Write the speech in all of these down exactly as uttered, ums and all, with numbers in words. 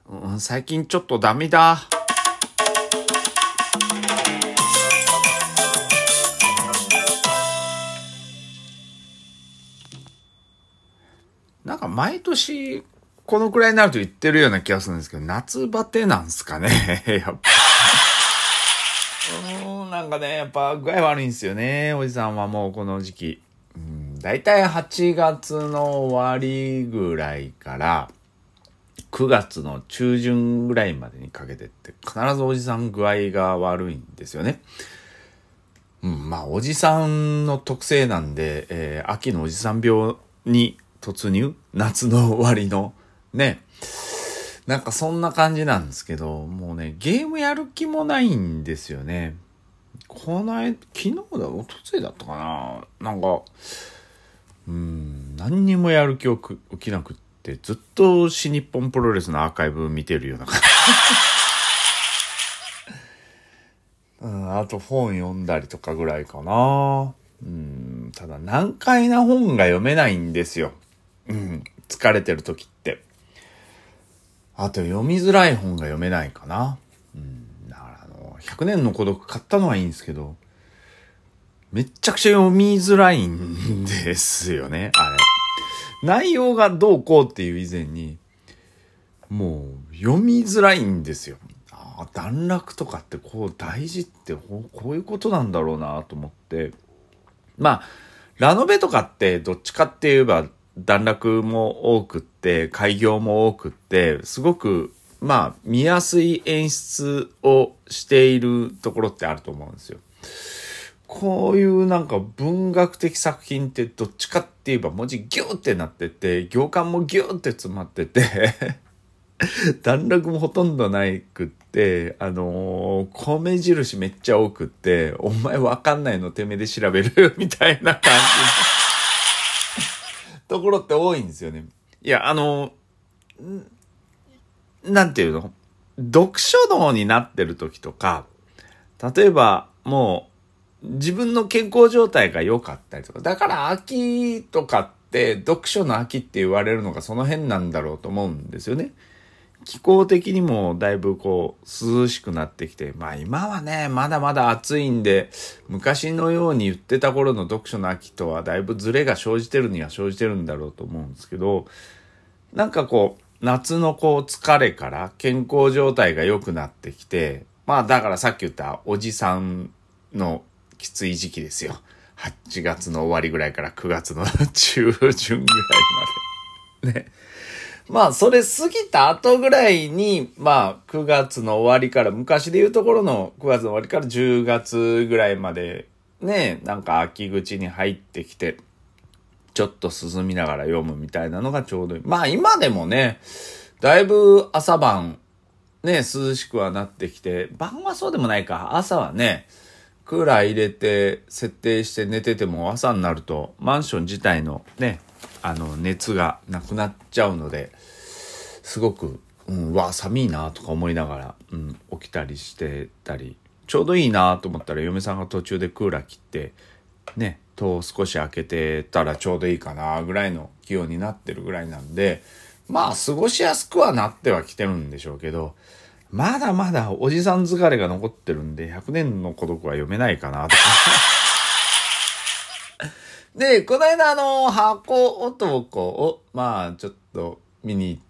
うん、最近ちょっとダメだ。なんか毎年このくらいになると言ってるような気がするんですけど、夏バテなんすかね。やっぱうんなんかね、やっぱ具合悪いんですよね。おじさんはもうこの時期。うん、だいたいはちがつの終わりぐらいからくがつの中旬ぐらいまでにかけてって必ずおじさん具合が悪いんですよね。うん、まあおじさんの特性なんで、えー、秋のおじさん病に突入、夏の終わりのね、なんかそんな感じなんですけど、もうねゲームやる気もないんですよね。この間、昨日だ、おとついだったかな、なんかうーん何にもやる気起きなくって、ずっと新日本プロレスのアーカイブ見てるような感じ。うん、あと本読んだりとかぐらいかな。うん、ただ難解な本が読めないんですよ。うん、疲れてる時って。あと読みづらい本が読めないかな。うん、だからあの、ひゃくねんの孤独買ったのはいいんですけど、めっちゃくちゃ読みづらいんですよね、あれ。内容がどうこうっていう以前に、もう読みづらいんですよ。あ、段落とかってこう大事ってこういうことなんだろうなと思って。まあ、ラノベとかってどっちかって言えば段落も多くって、開業も多くって、すごくまあ見やすい演出をしているところってあると思うんですよ。こういうなんか文学的作品ってどっちかって言えば文字ギューってなってて、行間もギューって詰まってて段落もほとんどないくって、あのー、米印めっちゃ多くって、お前わかんないのてめえで調べるみたいな感じところって多いんですよね。いや、あのー、なんていうの、読書脳になってる時とか、例えばもう自分の健康状態が良かったりとか、だから秋とかって読書の秋って言われるのがその辺なんだろうと思うんですよね。気候的にもだいぶこう涼しくなってきて、まあ今はねまだまだ暑いんで、昔のように言ってた頃の読書の秋とはだいぶズレが生じてるには生じてるんだろうと思うんですけど、なんかこう夏のこう疲れから健康状態が良くなってきて、まあだからさっき言ったおじさんのきつい時期ですよ。はちがつの終わりぐらいからくがつの中旬ぐらいまでね。まあそれ過ぎた後ぐらいに、まあくがつの終わりから、昔でいうところのくがつの終わりからじゅうがつぐらいまでね、なんか秋口に入ってきて、ちょっと進みながら読むみたいなのがちょうどいい。まあ今でもね、だいぶ朝晩ね、涼しくはなってきて、晩はそうでもないか、朝はね、クーラー入れて設定して寝てても朝になるとマンション自体のね、あの熱がなくなっちゃうので、すごく、うん、わ寒いなとか思いながら、うん、起きたりしてたり、ちょうどいいなと思ったら嫁さんが途中でクーラー切ってね、戸を少し開けてたらちょうどいいかなぐらいの気温になってるぐらいなんで、まあ過ごしやすくはなってはきてるんでしょうけど、まだまだおじさん疲れが残ってるんで、ひゃくねんの孤独は読めないかなとかで、この間あの箱男をまあちょっと見に行って、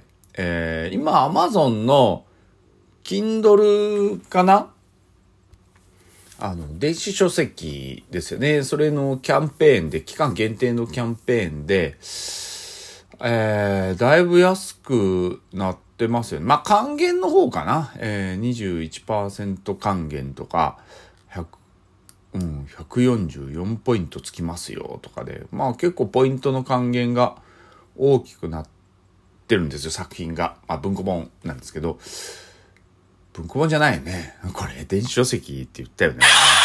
えー、今 Amazon の Kindle かな、あの電子書籍ですよね。それのキャンペーンで、期間限定のキャンペーンで、えー、だいぶ安くなってますよね。まあ還元の方かな、えー、にじゅういちパーセント 還元とかひゃく、うん、ひゃくよんじゅうよんポイントつきますよとかで、まあ結構ポイントの還元が大きくなってるんですよ、作品が。まあ文庫本なんですけど、文庫本じゃないよね、これ電子書籍って言ったよね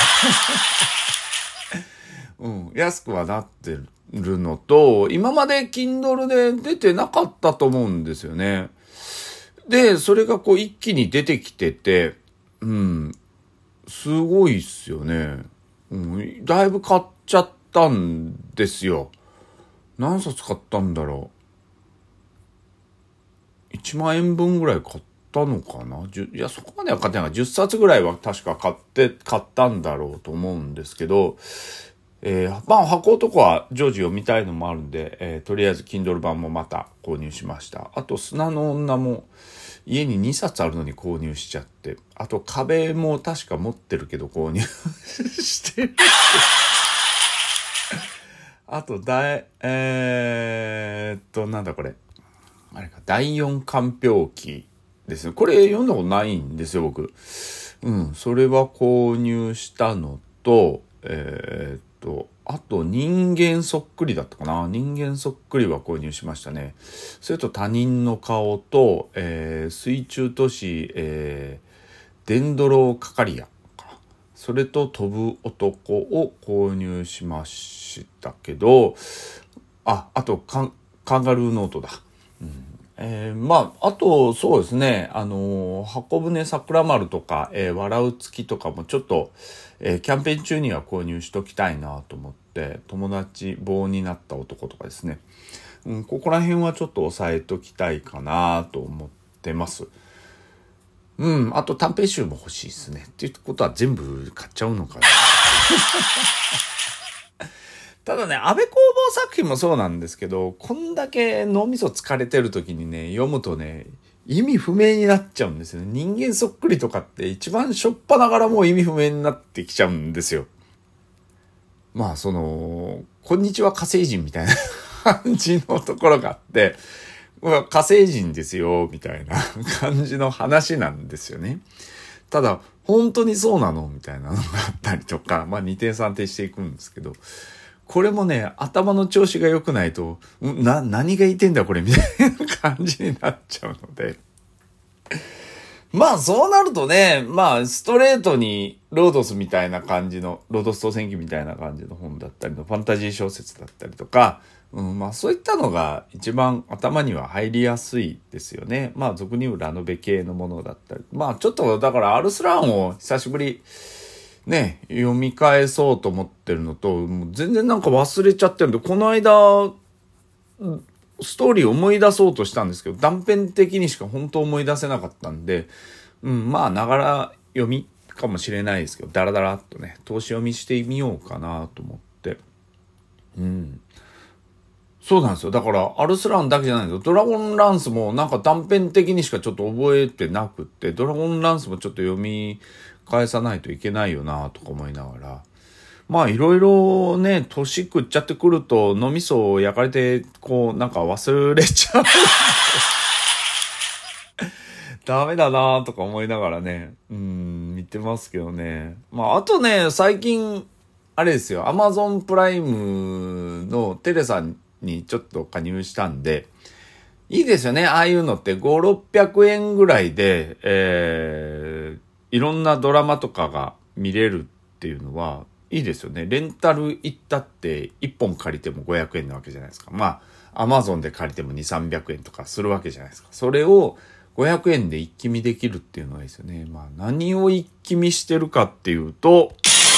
うん、安くはなってるのと、今まで Kindle で出てなかったと思うんですよね。で、それがこう一気に出てきてて、うん、すごいっすよね。うん、だいぶ買っちゃったんですよ。何冊買ったんだろう。いちちまんえんぶんぐらい買ったのかな。いや、そこまでは買ってないからじゅっさつぐらいは確か買って、買ったんだろうと思うんですけど、えー、まあ箱とかは常時読みたいのもあるんで、えー、とりあえず Kindle 版もまた購入しました。あと砂の女も家ににさつあるのに購入しちゃって、あと壁も確か持ってるけど購入してるあとだいえー、っとなんだこれあれか第四鑑評記ですね。これ読んだことないんですよ僕。うん、それは購入したのと、えー、っとあと人間そっくりだったかな。人間そっくりは購入しましたね。それと他人の顔と、えー、水中都市、えー、デンドロカカリアか。それと飛ぶ男を購入しましたけど、あ、あとカン、カンガルーノートだ。うんえー、まあ、あと、そうですね、あのー、箱舟桜丸とか、えー、笑う月とかもちょっと、えー、キャンペーン中には購入しときたいなと思って、友達棒になった男とかですね、うん、ここら辺はちょっと押さえときたいかなと思ってます。うん、あと短編集も欲しいですね。っていうことは全部買っちゃうのかな。ただね、安倍工房作品もそうなんですけど、こんだけ脳みそ疲れてる時にね、読むとね、意味不明になっちゃうんですよね。人間そっくりとかって一番しょっぱながらもう意味不明になってきちゃうんですよ。まあ、その、こんにちは火星人みたいな感じのところがあって、火星人ですよ、みたいな感じの話なんですよね。ただ、本当にそうなのみたいなのがあったりとか、まあ二転三転していくんですけど、これもね、頭の調子が良くないと、な、何が言ってんだこれみたいな感じになっちゃうので。まあそうなるとね、まあストレートにロードスみたいな感じの、ロードス当選記みたいな感じの本だったりのファンタジー小説だったりとか、うん、まあそういったのが一番頭には入りやすいですよね。まあ俗に言うラノベ系のものだったり。まあちょっとだからアルスランを久しぶり、ね、読み返そうと思ってるのと、もう全然なんか忘れちゃってるんで、この間、ストーリー思い出そうとしたんですけど、断片的にしか本当思い出せなかったんで、うん、まあ、ながら読みかもしれないですけど、ダラダラっとね、通し読みしてみようかなと思って。うん。そうなんですよ。だから、アルスランだけじゃないんですよ。ドラゴンランスもなんか断片的にしかちょっと覚えてなくって、ドラゴンランスもちょっと読み返さないといけないよなとか思いながら。まあいろいろね、年食っちゃってくると脳みそを焼かれて、こうなんか忘れちゃう。ダメだなとか思いながらね、うん、見てますけどね。まああとね、最近、あれですよ、アマゾンプライムのテレサにちょっと加入したんで、いいですよね。ああいうのってご、ろっぴゃくえんぐらいで、えー、いろんなドラマとかが見れるっていうのは、いいですよね。レンタル行ったっていっぽん借りてもごひゃくえんなわけじゃないですか。まあ、アマゾンで借りてもにせんさんびゃくえんとかするわけじゃないですか。それをごひゃくえんで一気見できるっていうのがいいですよね。まあ、何を一気見してるかっていうと、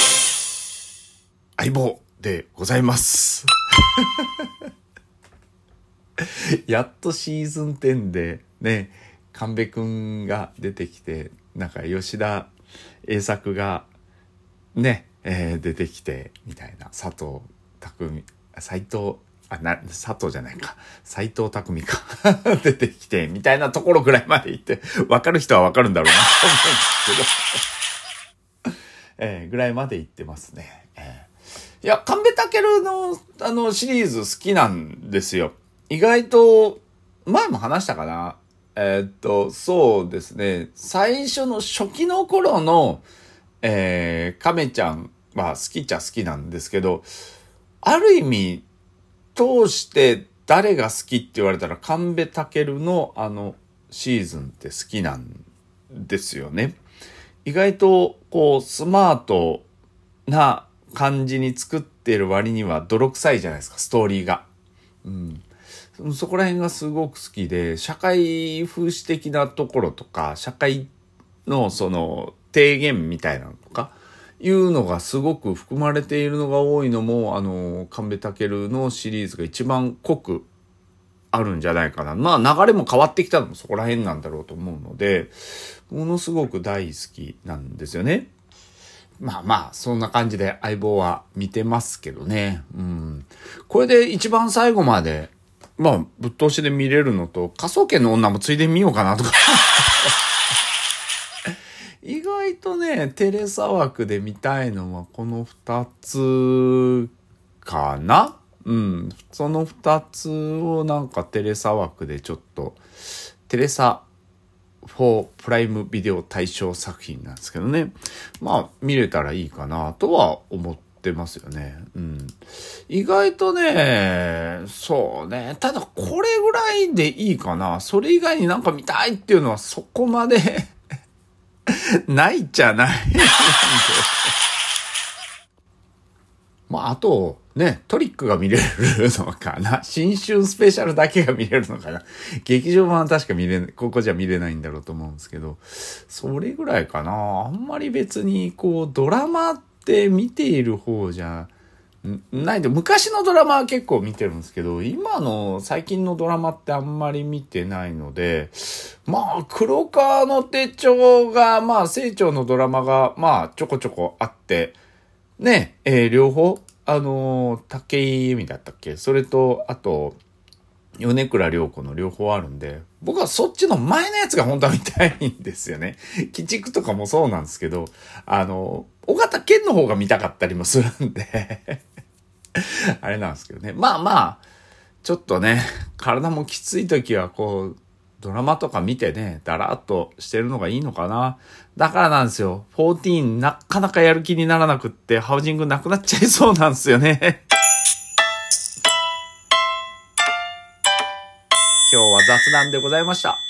相棒でございます。やっとシーズンじゅうでね、神戸くんが出てきて、なんか吉田栄作がね、えー、出てきて、みたいな、佐藤匠、斎藤、あ、な、佐藤じゃないか、斎藤匠か、出てきて、みたいなところぐらいまで行って、わかる人はわかるんだろうなと思うんですけど、えー、ぐらいまで行ってますね。えー、いや、神戸武の、あの、シリーズ好きなんですよ。意外と、前も話したかな。えー、っと、そうですね。最初の初期の頃の、えー、亀ちゃんは好きっちゃ好きなんですけど、ある意味、通して誰が好きって言われたら、神戸武のあのシーズンって好きなんですよね。意外と、こう、スマートな感じに作っている割には泥臭いじゃないですか、ストーリーが。うん。そこら辺がすごく好きで、社会風刺的なところとか、社会のその提言みたいなのとか、いうのがすごく含まれているのが多いのも、あの、神戸武のシリーズが一番濃くあるんじゃないかな。まあ流れも変わってきたのもそこら辺なんだろうと思うので、ものすごく大好きなんですよね。まあまあ、そんな感じで相棒は見てますけどね。うん。これで一番最後まで、まあ、ぶっ通しで見れるのと、科捜研の女もついでに見ようかなとか。意外とね、テレサ枠で見たいのはこの二つかな？うん。その二つをなんかテレサ枠でちょっと、テレサフォープライムビデオ対象作品なんですけどね。まあ、見れたらいいかなとは思ってますよね。うん。意外とね、そうね。ただこれぐらいでいいかな。それ以外になんか見たいっていうのはそこまでないっちゃないまあ、あと、ね、トリックが見れるのかな。新春スペシャルだけが見れるのかな。劇場版は確か見れ、ここじゃ見れないんだろうと思うんですけど、それぐらいかな。あんまり別に、こう、ドラマって見ている方じゃないで、昔のドラマは結構見てるんですけど、今の最近のドラマってあんまり見てないので、まあ、黒川の手帳が、まあ、清張のドラマが、まあ、ちょこちょこあって、ね、えー、両方、あのー、竹井絵美だったっけ？それと、あと、米倉涼子の両方あるんで、僕はそっちの前のやつが本当は見たいんですよね。鬼畜とかもそうなんですけど、あの、尾形健の方が見たかったりもするんで、あれなんですけどね。まあまあ、ちょっとね、体もきつい時はこう、ドラマとか見てね、だらっとしてるのがいいのかな。だからなんですよ。じゅうよんなかなかやる気にならなくって、ハウジングなくなっちゃいそうなんですよね。今日は雑談でございました。